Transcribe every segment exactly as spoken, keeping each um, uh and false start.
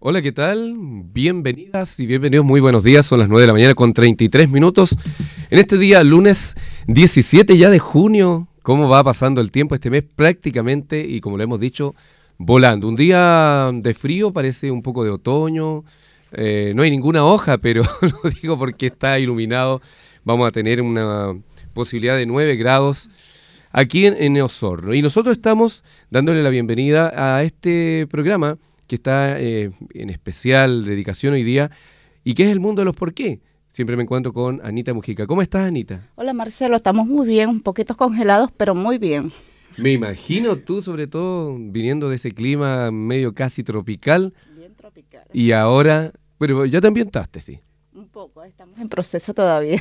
Hola, ¿qué tal? Bienvenidas y bienvenidos, muy buenos días, son las nueve de la mañana con treinta y tres minutos. En este día, lunes diecisiete ya de junio, ¿cómo va pasando el tiempo este mes? Prácticamente, y como lo hemos dicho, volando. Un día de frío, parece un poco de otoño, eh, no hay ninguna hoja, pero lo digo porque está iluminado. Vamos a tener una posibilidad de nueve grados aquí en, en Osorno. Y nosotros estamos dándole la bienvenida a este programa que está eh, en especial dedicación hoy día, y que es el mundo de los por qué. Siempre me encuentro con Anita Mujica. ¿Cómo estás, Anita? Hola, Marcelo, estamos muy bien, un poquito congelados, pero muy bien. Me imagino tú, sobre todo, viniendo de ese clima medio casi tropical. Bien tropical. Y ahora, pero ya te ambientaste, sí. Un poco, estamos en proceso todavía.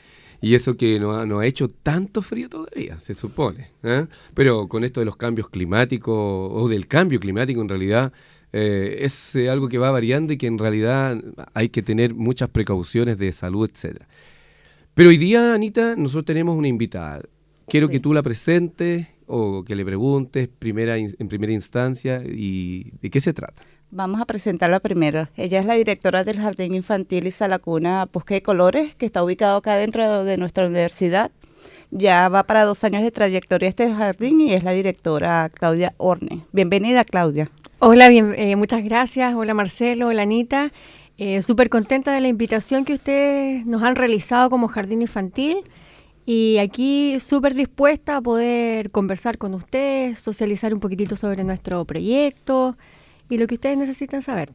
Y eso que no ha, no ha hecho tanto frío todavía, se supone, ¿eh? Pero con esto de los cambios climáticos, o del cambio climático en realidad, Eh, es eh, algo que va variando y que en realidad hay que tener muchas precauciones de salud, etcétera. Pero hoy día, Anita, nosotros tenemos una invitada. Quiero sí. que tú la presentes o que le preguntes primera, en primera instancia y de qué se trata. Vamos a presentarla primero. Ella es la directora del Jardín Infantil y Sala Cuna Bosque de Colores, que está ubicado acá dentro de nuestra universidad. Ya va para dos años de trayectoria este jardín y es la directora Claudia Orne. Bienvenida, Claudia. Hola, bien, eh, muchas gracias. Hola, Marcelo, hola, Anita. Eh, Súper contenta de la invitación que ustedes nos han realizado como Jardín Infantil y aquí súper dispuesta a poder conversar con ustedes, socializar un poquitito sobre nuestro proyecto y lo que ustedes necesitan saber.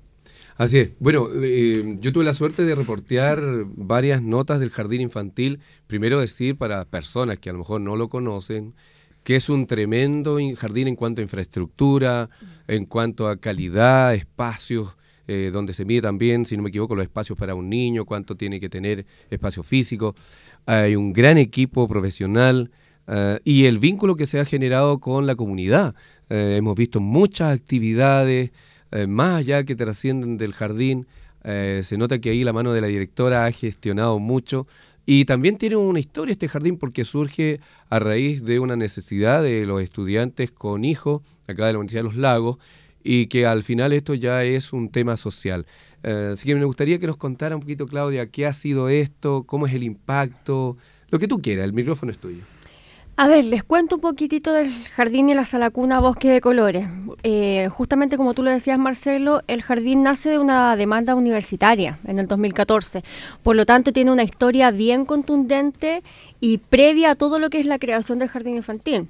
Así es. Bueno, eh, yo tuve la suerte de reportear varias notas del Jardín Infantil. Primero decir para personas que a lo mejor no lo conocen, que es un tremendo jardín en cuanto a infraestructura, en cuanto a calidad, espacios, eh, donde se mide también, si no me equivoco, los espacios para un niño, cuánto tiene que tener espacio físico. Hay un gran equipo profesional uh, y el vínculo que se ha generado con la comunidad. Eh, hemos visto muchas actividades, eh, más allá que trascienden del jardín. Eh, se nota que ahí la mano de la directora ha gestionado mucho. Y también tiene una historia este jardín porque surge a raíz de una necesidad de los estudiantes con hijos acá de la Universidad de los Lagos y que al final esto ya es un tema social. Uh, así que me gustaría que nos contara un poquito, Claudia, qué ha sido esto, cómo es el impacto, lo que tú quieras, el micrófono es tuyo. A ver, les cuento un poquitito del jardín y la Sala Cuna Bosque de Colores. Eh, justamente como tú lo decías, Marcelo, el jardín nace de una demanda universitaria en el dos mil catorce. Por lo tanto, tiene una historia bien contundente y previa a todo lo que es la creación del jardín infantil.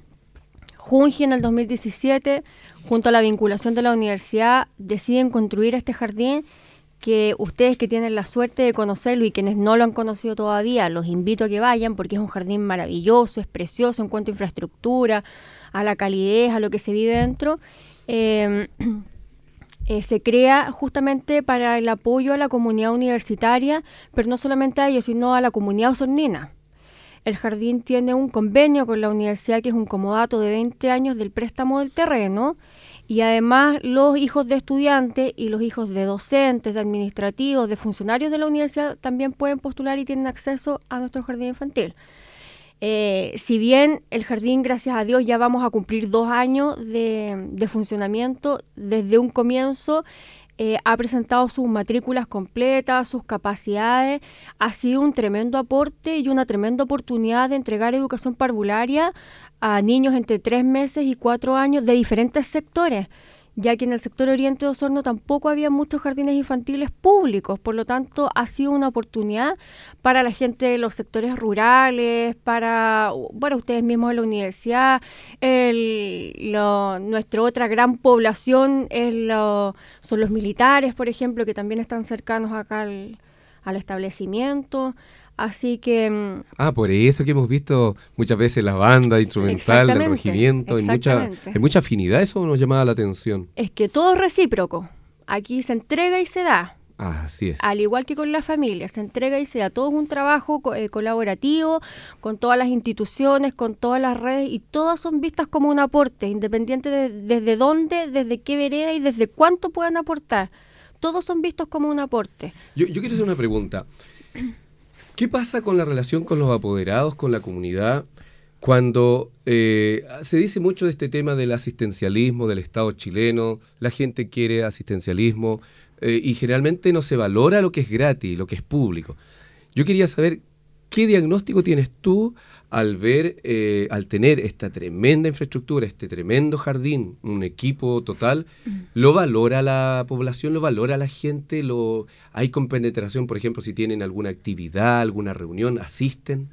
Junji en el dos mil diecisiete, junto a la vinculación de la universidad, deciden construir este jardín que ustedes que tienen la suerte de conocerlo y quienes no lo han conocido todavía, los invito a que vayan porque es un jardín maravilloso, es precioso en cuanto a infraestructura, a la calidez, a lo que se vive dentro. Eh, eh, se crea justamente para el apoyo a la comunidad universitaria, pero no solamente a ellos, sino a la comunidad osornina. El jardín tiene un convenio con la universidad que es un comodato de veinte años del préstamo del terreno. Y además los hijos de estudiantes y los hijos de docentes, de administrativos, de funcionarios de la universidad también pueden postular y tienen acceso a nuestro jardín infantil. Eh, si bien el jardín, gracias a Dios, ya vamos a cumplir dos años de, de funcionamiento, desde un comienzo eh, ha presentado sus matrículas completas, sus capacidades, ha sido un tremendo aporte y una tremenda oportunidad de entregar educación parvularia a niños entre tres meses y cuatro años de diferentes sectores, ya que en el sector oriente de Osorno tampoco había muchos jardines infantiles públicos, por lo tanto ha sido una oportunidad para la gente de los sectores rurales, para, bueno, ustedes mismos de la universidad, el, lo, nuestra otra gran población es lo, son los militares, por ejemplo, que también están cercanos acá al, al establecimiento. Así que... Ah, por eso que hemos visto muchas veces la banda instrumental del regimiento, hay mucha, hay mucha afinidad, eso nos llamaba la atención. Es que todo es recíproco, aquí se entrega y se da. Ah, así es. Al igual que con la familia, se entrega y se da. Todo es un trabajo eh, colaborativo con todas las instituciones, con todas las redes y todas son vistas como un aporte, independiente de desde dónde, desde qué vereda y desde cuánto puedan aportar. Todos son vistos como un aporte. Yo, yo quiero hacer una pregunta. ¿Qué pasa con la relación con los apoderados, con la comunidad, Cuando eh, se dice mucho de este tema del asistencialismo del Estado chileno, la gente quiere asistencialismo eh, y generalmente no se valora lo que es gratis, lo que es público. Yo quería saber qué diagnóstico tienes tú al ver, eh, al tener esta tremenda infraestructura, este tremendo jardín, un equipo total. ¿Lo valora la población, lo valora la gente? Lo, ¿hay compenetración, por ejemplo, si tienen alguna actividad, alguna reunión, asisten?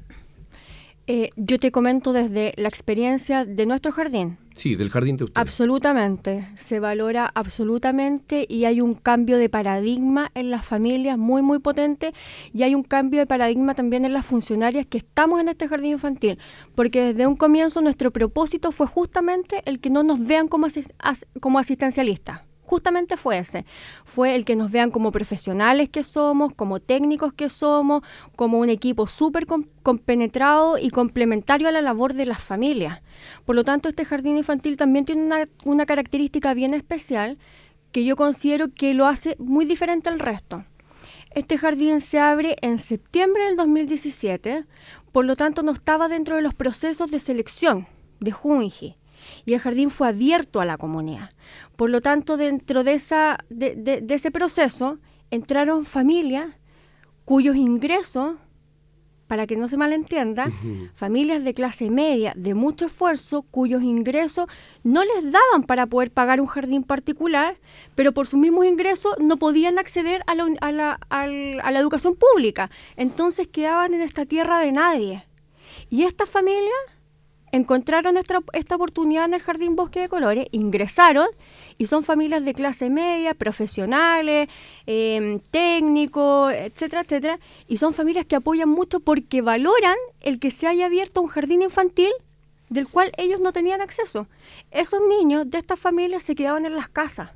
Eh, yo te comento desde la experiencia de nuestro jardín. Sí, del jardín de ustedes. Absolutamente, se valora absolutamente y hay un cambio de paradigma en las familias muy, muy potente y hay un cambio de paradigma también en las funcionarias que estamos en este jardín infantil, porque desde un comienzo nuestro propósito fue justamente el que no nos vean como, asis- as- como asistencialistas. Justamente fue ese, fue el que nos vean como profesionales que somos, como técnicos que somos, como un equipo súper com- compenetrado y complementario a la labor de las familias. Por lo tanto, este jardín infantil también tiene una, una característica bien especial que yo considero que lo hace muy diferente al resto. Este jardín se abre en septiembre del dos mil diecisiete, por lo tanto no estaba dentro de los procesos de selección de Junji. Y el jardín fue abierto a la comunidad. Por lo tanto, dentro de, esa, de, de, de ese proceso entraron familias cuyos ingresos, para que no se malentienda, uh-huh. familias de clase media, de mucho esfuerzo, cuyos ingresos no les daban para poder pagar un jardín particular, pero por sus mismos ingresos no podían acceder a la, a la, a la, a la educación pública. Entonces quedaban en esta tierra de nadie. Y estas familias encontraron esta, esta oportunidad en el Jardín Bosque de Colores, ingresaron y son familias de clase media, profesionales, eh, técnicos, etcétera, etcétera, y son familias que apoyan mucho porque valoran el que se haya abierto un jardín infantil del cual ellos no tenían acceso. Esos niños de estas familias se quedaban en las casas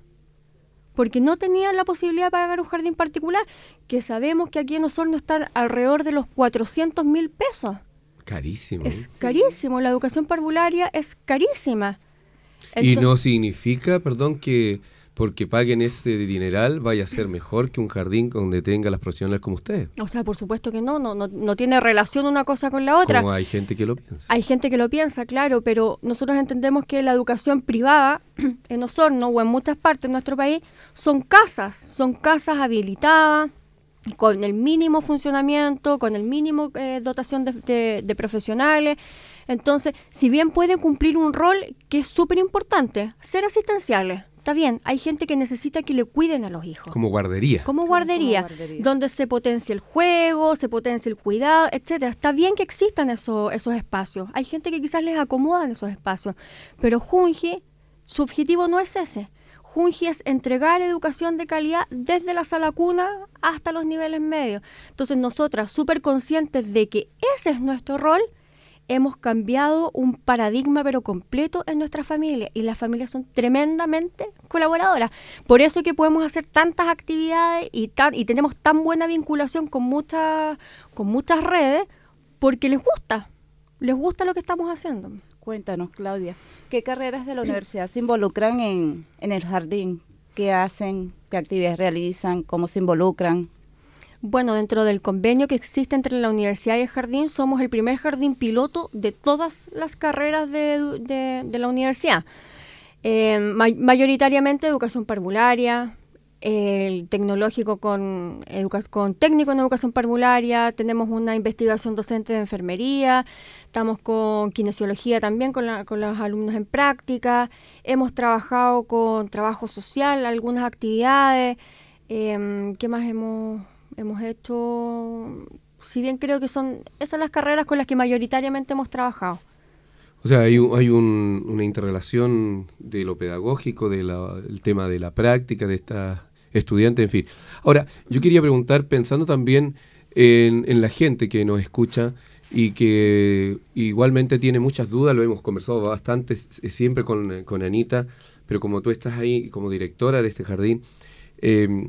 porque no tenían la posibilidad de pagar un jardín particular, que sabemos que aquí en Osorno están alrededor de los cuatrocientos mil pesos. Carísimo. Es carísimo, la educación parvularia es carísima. Entonces, y no significa, perdón, que porque paguen ese dineral vaya a ser mejor que un jardín donde tenga las profesionales como ustedes. O sea, por supuesto que no, no, no, no tiene relación una cosa con la otra. Como hay gente que lo piensa. Hay gente que lo piensa, claro, pero nosotros entendemos que la educación privada en Osorno o en muchas partes de nuestro país son casas, son casas habilitadas, con el mínimo funcionamiento, con el mínimo eh, dotación de, de, de profesionales. Entonces, si bien pueden cumplir un rol que es súper importante, ser asistenciales, está bien, hay gente que necesita que le cuiden a los hijos. Como guardería. Como guardería, Como guardería. Donde se potencia el juego, se potencia el cuidado, etcétera. Está bien que existan eso, esos espacios. Hay gente que quizás les acomodan esos espacios, pero Junji, su objetivo no es ese. Junji es entregar educación de calidad desde la sala cuna hasta los niveles medios. Entonces nosotras, súper conscientes de que ese es nuestro rol, hemos cambiado un paradigma pero completo en nuestra familia y las familias son tremendamente colaboradoras. Por eso que podemos hacer tantas actividades y, tan, y tenemos tan buena vinculación con, mucha, con muchas redes porque les gusta, les gusta lo que estamos haciendo. Cuéntanos, Claudia, ¿qué carreras de la universidad se involucran en, en el jardín? ¿Qué hacen? ¿Qué actividades realizan? ¿Cómo se involucran? Bueno, dentro del convenio que existe entre la universidad y el jardín, somos el primer jardín piloto de todas las carreras de, de, de la universidad. Eh, may, mayoritariamente educación parvularia, el tecnológico con, educa- con técnico en educación parvularia, tenemos una investigación docente de enfermería, estamos con kinesiología también con, la, con los alumnos en práctica, hemos trabajado con trabajo social, algunas actividades, eh, ¿qué más hemos, hemos hecho? Si bien creo que son esas las carreras con las que mayoritariamente hemos trabajado. O sea, hay, un, hay un, una interrelación de lo pedagógico, del de tema de la práctica, de estas estudiantes, en fin. Ahora, yo quería preguntar, pensando también en, en la gente que nos escucha y que igualmente tiene muchas dudas, lo hemos conversado bastante siempre con, con Anita, pero como tú estás ahí como directora de este jardín, eh,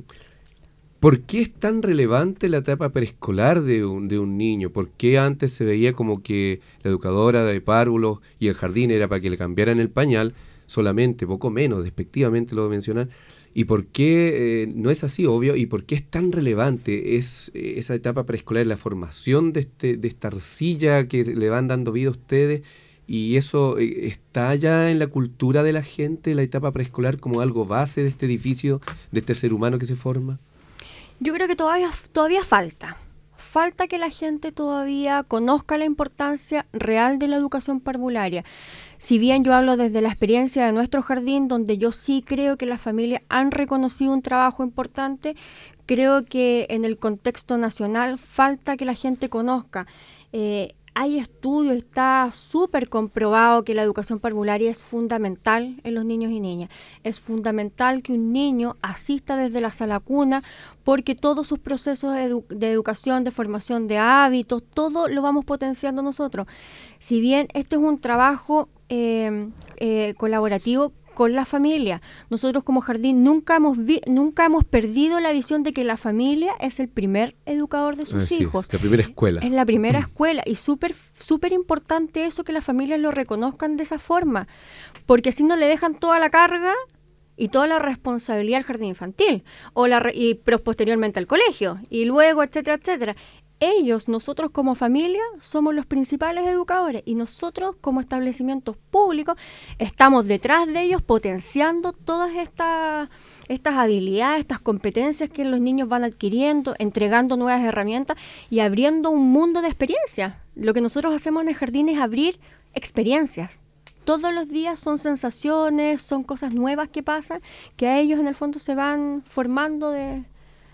¿por qué es tan relevante la etapa preescolar de un, de un niño? ¿Por qué antes se veía como que la educadora de párvulos y el jardín era para que le cambiaran el pañal? solamente, poco menos, despectivamente lo voy a mencionar. ¿Y por qué eh, no es así, obvio? ¿Y por qué es tan relevante es, eh, esa etapa preescolar, la formación de, este, de esta arcilla que le van dando vida a ustedes? ¿Y eso eh, está ya en la cultura de la gente, la etapa preescolar, como algo base de este edificio, de este ser humano que se forma? Yo creo que todavía, todavía falta. Falta que la gente todavía conozca la importancia real de la educación parvularia. Si bien yo hablo desde la experiencia de nuestro jardín, donde yo sí creo que las familias han reconocido un trabajo importante, creo que en el contexto nacional falta que la gente conozca. Eh, hay estudios, está súper comprobado que la educación parvularia es fundamental en los niños y niñas. Es fundamental que un niño asista desde la sala cuna, porque todos sus procesos de, edu- de educación, de formación de hábitos, todo lo vamos potenciando nosotros. Si bien este es un trabajo eh, eh, colaborativo con la familia, nosotros como jardín nunca hemos vi- nunca hemos perdido la visión de que la familia es el primer educador de sus Así hijos. Es, la primera escuela. Es la primera escuela y súper súper importante eso, que las familias lo reconozcan de esa forma, porque así no le dejan toda la carga y toda la responsabilidad al jardín infantil o la re- y pero posteriormente al colegio y luego etcétera, etcétera. Ellos, nosotros como familia, somos los principales educadores y nosotros como establecimientos públicos estamos detrás de ellos potenciando todas estas, estas habilidades, estas competencias que los niños van adquiriendo, entregando nuevas herramientas y abriendo un mundo de experiencias. Lo que nosotros hacemos en el jardín es abrir experiencias. Todos los días son sensaciones, son cosas nuevas que pasan, que a ellos en el fondo se van formando de...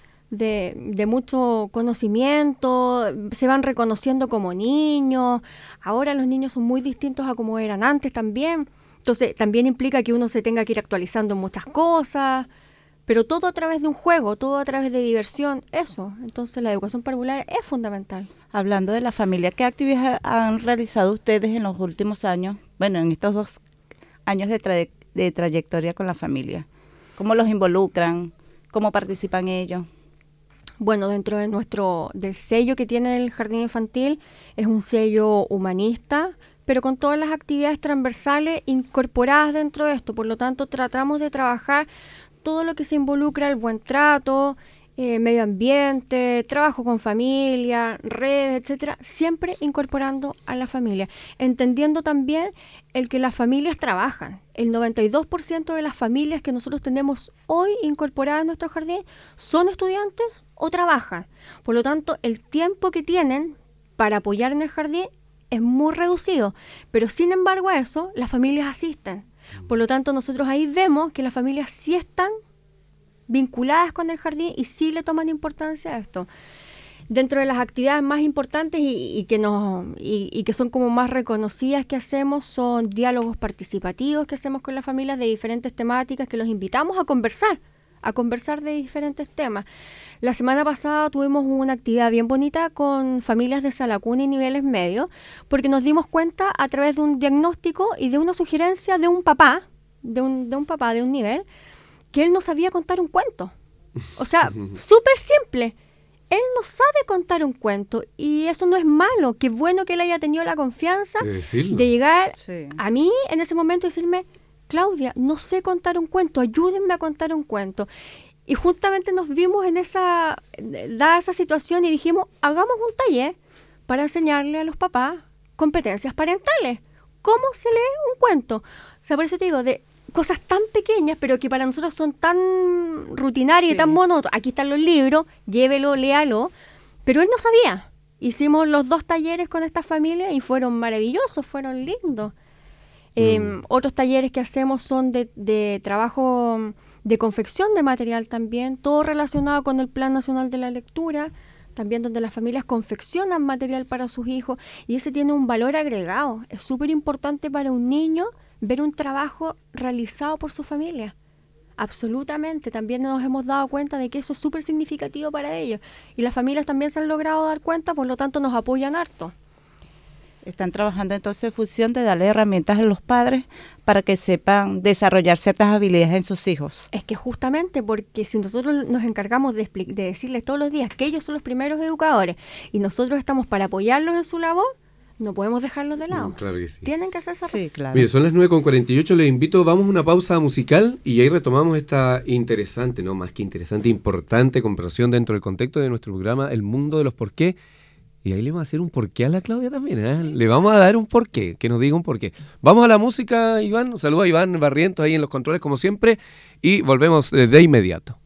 De, de mucho conocimiento, se van reconociendo como niños. Ahora los niños son muy distintos a como eran antes también. Entonces también implica que uno se tenga que ir actualizando en muchas cosas, pero todo a través de un juego, todo a través de diversión, eso. Entonces la educación parvular es fundamental. Hablando de la familia, ¿qué actividades han realizado ustedes en los últimos años? Bueno, en estos dos años de, tra- de trayectoria con la familia. ¿Cómo los involucran? ¿Cómo participan ellos? Bueno, dentro de nuestro del sello que tiene el jardín infantil, es un sello humanista, pero con todas las actividades transversales incorporadas dentro de esto. Por lo tanto, tratamos de trabajar todo lo que se involucra el buen trato, eh, medio ambiente, trabajo con familia, redes, etcétera, siempre incorporando a la familia, entendiendo también el que las familias trabajan. El noventa y dos por ciento de las familias que nosotros tenemos hoy incorporadas en nuestro jardín son estudiantes o trabajan. Por lo tanto, el tiempo que tienen para apoyar en el jardín es muy reducido, pero sin embargo a eso, las familias asisten. Por lo tanto, nosotros ahí vemos que las familias sí están vinculadas con el jardín y sí le toman importancia a esto. Dentro de las actividades más importantes y, y, que, nos, y, y que son como más reconocidas que hacemos son diálogos participativos que hacemos con las familias de diferentes temáticas, que los invitamos a conversar, a conversar de diferentes temas. La semana pasada tuvimos una actividad bien bonita con familias de sala cuna y niveles medios, porque nos dimos cuenta a través de un diagnóstico y de una sugerencia de un papá, de un, de un papá de un nivel, que él no sabía contar un cuento. O sea, súper simple. Él no sabe contar un cuento y eso no es malo. Qué bueno que él haya tenido la confianza de, de llegar sí. a mí en ese momento y decirme, Claudia, no sé contar un cuento, ayúdenme a contar un cuento. Y justamente nos vimos en esa, dada esa situación y dijimos, hagamos un taller para enseñarle a los papás competencias parentales. ¿Cómo se lee un cuento? O sea, por eso te digo, de cosas tan pequeñas, pero que para nosotros son tan rutinarias sí. y tan monótonas. Aquí están los libros, llévelo, léalo. Pero él no sabía. Hicimos los dos talleres con esta familia y fueron maravillosos, fueron lindos. Mm. Eh, otros talleres que hacemos son de, de trabajo de confección de material también, todo relacionado con el Plan Nacional de la Lectura, también donde las familias confeccionan material para sus hijos y ese tiene un valor agregado. Es súper importante para un niño ver un trabajo realizado por su familia. Absolutamente, también nos hemos dado cuenta de que eso es súper significativo para ellos. Y las familias también se han logrado dar cuenta, por lo tanto nos apoyan harto. Están trabajando entonces en función de darle herramientas a los padres para que sepan desarrollar ciertas habilidades en sus hijos. Es que justamente porque si nosotros nos encargamos de, expli- de decirles todos los días que ellos son los primeros educadores y nosotros estamos para apoyarlos en su labor, No podemos dejarlos de lado. Mm, claro que sí. Tienen que hacer esa... Sí, claro. Mire, son las nueve con cuarenta y ocho, les invito, vamos a una pausa musical y ahí retomamos esta interesante, no más que interesante, importante conversación dentro del contexto de nuestro programa, El Mundo de los Por qué. Y ahí le vamos a hacer un porqué a la Claudia también, ¿eh? Le vamos a dar un porqué, que nos diga un porqué. Vamos a la música, Iván. Un saludo a Iván Barrientos ahí en los controles, como siempre, y volvemos de inmediato.